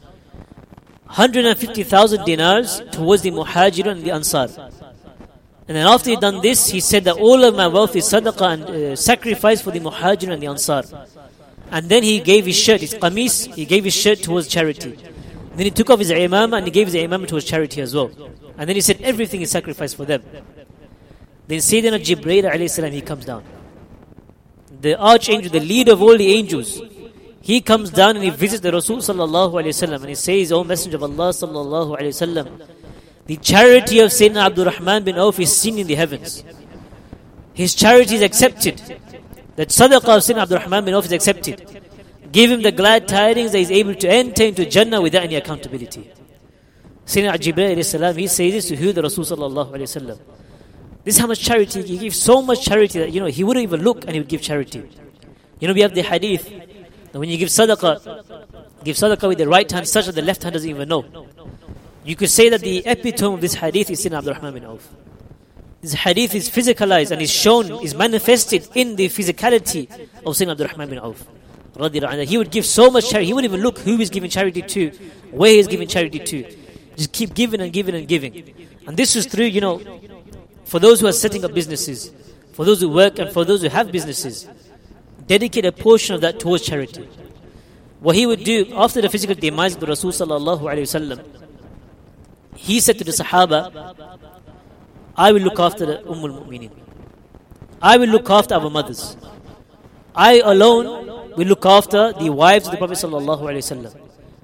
150,000 dinars towards the Muhajirun and the Ansar. And then after he done this, he said that all of my wealth is sadaqah and sacrifice for the Muhajirun and the Ansar. And then he gave his shirt, his qamis, he gave his shirt towards charity. Then he took off his imamah and he gave his imamah towards charity as well. And then he said everything is sacrificed for them. Then Sayyidina Jibreel alayhi salam, he comes down. The archangel, the leader of all the angels, he comes down and he visits the Rasul sallallahu alayhi wasallam, and he says, O Messenger of Allah sallallahu alayhi wasallam, the charity of Sayyidina Abdul Rahman bin Auf is seen in the heavens. His charity is accepted. That sadaqah of Sayyidina Abdul Rahman bin Auf is accepted. Give him the glad tidings that he is able to enter into Jannah without any accountability. Sayyidina Jibreel alayhi salam, he says this to who? The Rasul sallallahu alayhi wasallam. This is how much charity he gives. So much charity that he wouldn't even look and he would give charity. We have the hadith that when you give sadaqah with the right hand such that the left hand doesn't even know. You could say that the epitome of this hadith is Sayyidina Abdul Rahman bin Auf. This hadith is physicalized and is shown, is manifested in the physicality of Sayyidina Abdul Rahman bin Auf. He would give so much charity, he wouldn't even look who he's giving charity to, where he's giving charity to. Just keep giving and giving and giving. And this was through, for those who are setting up businesses, for those who work and for those who have businesses, dedicate a portion of that towards charity. What he would do after the physical demise of the Rasul sallallahu alayhi wasallam, he said to the Sahaba, I will look after the Ummul-Mu'mineen. I will look after our mothers. I alone will look after the wives of the Prophet sallallahu alayhi wasallam.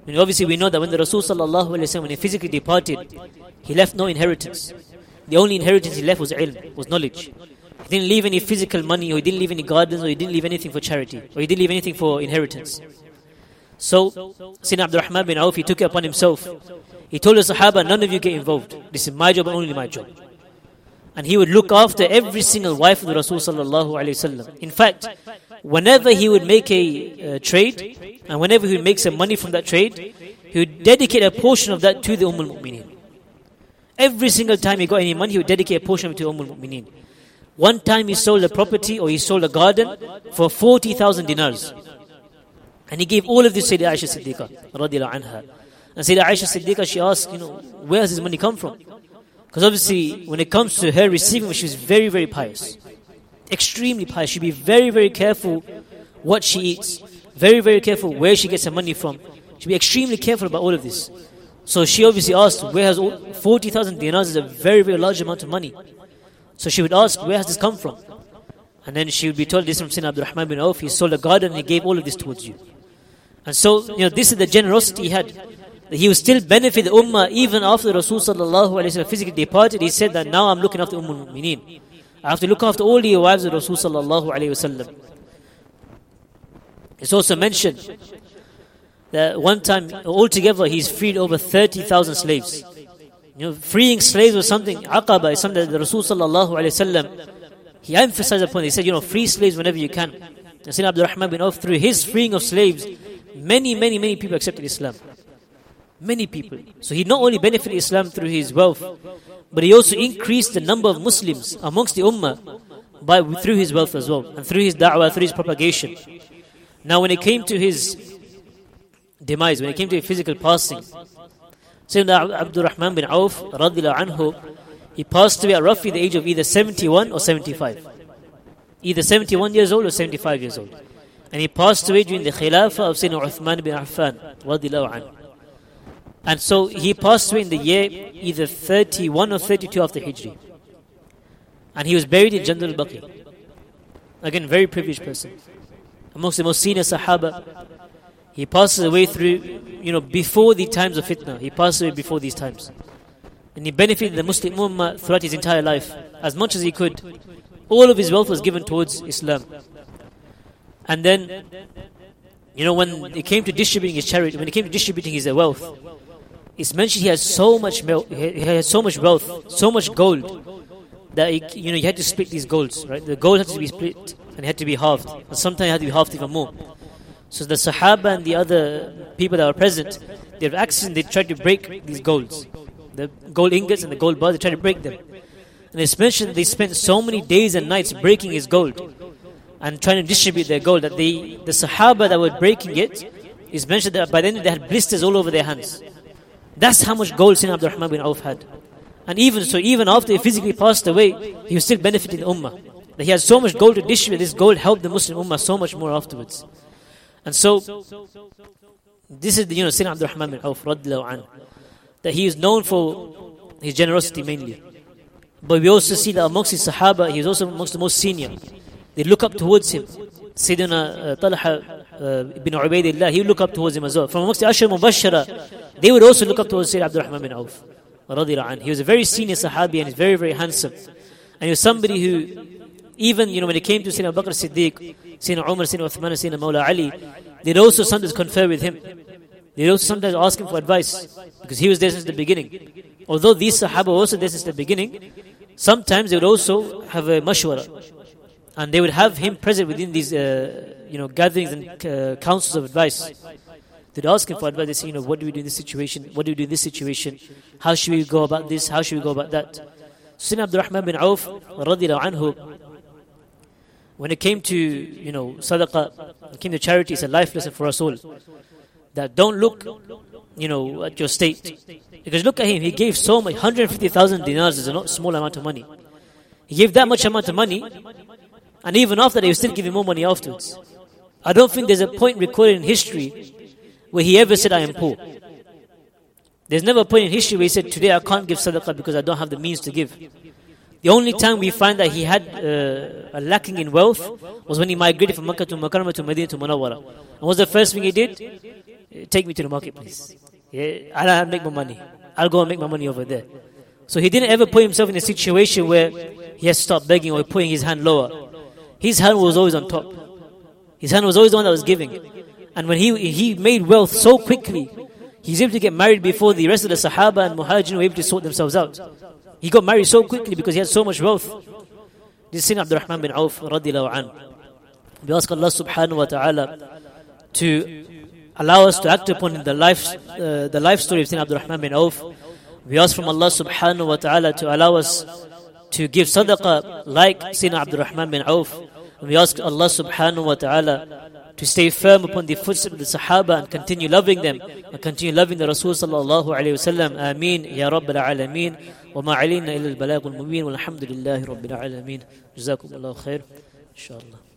And obviously we know that when the Rasul sallallahu alaihi wasallam, when he physically departed, he left no inheritance. The only inheritance he left was ilm, was knowledge. He didn't leave any physical money, or he didn't leave any gardens, or he didn't leave anything for charity, or he didn't leave anything for inheritance. So, Sayyidina Abdurrahman bin Auf, he took it upon himself. He told the Sahaba, none of you get involved. This is my job and only my job. And he would look after every single wife of the Rasul sallallahu alaihi wasallam. In fact, whenever he would make a trade, and whenever he would make some money from that trade, he would dedicate a portion of that to the al-Mu'mineen. Every single time he got any money, he would dedicate a portion of it to al-Mu'mineen. One time he sold a property, or he sold a garden for 40,000 dinars. And he gave all of this to Sayyidah Aisha Siddiqa radiyallahu anha. And Sayyidah Aisha Siddiqa, she asked, where has his money come from? Because obviously, when it comes to her receiving, she was very, very pious. Extremely pious. She'd be very, very careful what she eats. Very, very careful where she gets her money from. She'd be extremely careful about all of this. So she obviously asked, where has 40,000 dinars is a very, very large amount of money. So she would ask, where has this come from? And then she would be told, this from Sayyidina Abdurrahman bin Auf, he sold a garden and he gave all of this towards you. And so, this is the generosity he had. That he would still benefit the ummah even after the Rasul sallallahu alaihi wasallam physically departed. He said that now I'm looking after al-Mu'mineen. I have to look after all the wives of Rasul sallallahu alaihi wasallam. It's also mentioned that one time altogether he's freed over 30,000 slaves. Freeing slaves was something, Aqaba is something that the Rasul sallallahu alaihi wasallam, he emphasized upon it. He said, free slaves whenever you can. And Sayyidina Abdurrahman bin Auf, through his freeing of slaves, many people accepted Islam. Many people. So he not only benefited Islam through his wealth, but he also increased the number of Muslims amongst the ummah through his wealth as well, and through his da'wah, through his propagation. Now when it came to his demise, when it came to his physical passing, Sayyidina Abdurrahman bin Auf radiyallahu anhu, he passed away at roughly the age of either 71 or 75. Either 71 years old or 75 years old. And he passed away during the Khilafah of Sayyidina Uthman bin Affan radiyallahu anhu. And so he passed away in the year either 31 or 32 after Hijri. And he was buried in Jannah al-Baqi. Again, very privileged person. Amongst the most senior Sahaba. He passes away through, before the times of fitna. He passed away before these times. And he benefited the Muslim Ummah throughout his entire life. As much as he could. All of his wealth was given towards Islam. And then, when it came to distributing his charity, when it came to distributing his wealth, it's mentioned he had so much wealth, so much gold, that he had to split these golds, right? The gold had to be split and it had to be halved. And sometimes it had to be halved even more. So the Sahaba and the other people that were present, they were accident, they tried to break these golds. The gold ingots and the gold bars, they tried to break them. And it's mentioned they spent so many days and nights breaking his gold and trying to distribute their gold that the Sahaba that were breaking it, is mentioned that by then they had blisters all over their hands. That's how much gold Sayyidina Abdurrahman bin Auf had. And even after he physically passed away, he was still benefiting the ummah. That he had so much gold to distribute, this gold helped the Muslim ummah so much more afterwards. And so, this is the Sayyidina Abdurrahman bin Auf radiyallahu anhu, that he is known for his generosity mainly. But we also see that amongst his Sahaba, he is also amongst the most senior. They look up towards him. Sayyidina Talha ibn Ubaidillah, he would look up towards him as well. From amongst the Ashar Mubashara, they would also look up towards Sayyidina Abdurrahman bin Auf radiyallahu anhu. He was a very senior Sahabi and he's very, very handsome. And he was somebody who, even when it came to Sayyidina Abu Bakr Siddiq, Sayyidina Umar, Sayyidina Uthman, Sayyidina Mawla Ali, they'd also sometimes confer with him. They'd also sometimes ask him for advice, because he was there since the beginning. Although these Sahaba were also there since the beginning, sometimes they would also have a mashwara. And they would have him present within these gatherings and councils of advice. They'd ask him for advice. They say, what do we do in this situation? What do we do in this situation? How should we go about this? How should we go about that? Sayyidina Abdurrahman bin Auf radiyallahu anhu, when it came to sadaqah, when it came to charity, it's a life lesson for us all. That don't look at your state. Because look at him, he gave so much, 150,000 dinars is a not small amount of money. He gave that much amount of money, and even after that he was still giving more money afterwards. I don't think there's a point recorded in history where he ever said, I am poor. There's never a point in history where he said, today I can't give sadaqah because I don't have the means to give. The only time we find that he had a lacking in wealth was when he migrated from Makkah to Makarramah to Medina to Munawwara. And what was the first thing he did? Take me to the marketplace. Yeah, I'll make my money. I'll go and make my money over there. So he didn't ever put himself in a situation where he has to stop begging or putting his hand lower. His hand was always on top. His hand was always the one that was giving. And when he made wealth so quickly, he's able to get married before the rest of the Sahaba and Muhajirin were able to sort themselves out. He got married so quickly because he had so much wealth. This is Sayyidina Abdurrahman bin Auf radiallahu anhu. We ask Allah subhanahu wa ta'ala to allow us to act upon the life story of Sayyidina Abdurrahman bin Auf. We ask from Allah subhanahu wa ta'ala to allow us to give sadaqah like Sayyidina Abdurrahman bin Auf. And we ask Allah subhanahu wa ta'ala to stay firm upon the footsteps of the Sahaba and continue loving them and continue loving the Rasul sallallahu alayhi wa sallam. Ameen ya Rabbil Alameen. وما علينا إلا البلاغ المبين والحمد لله رب العالمين. جزاكم الله خير إن شاء الله.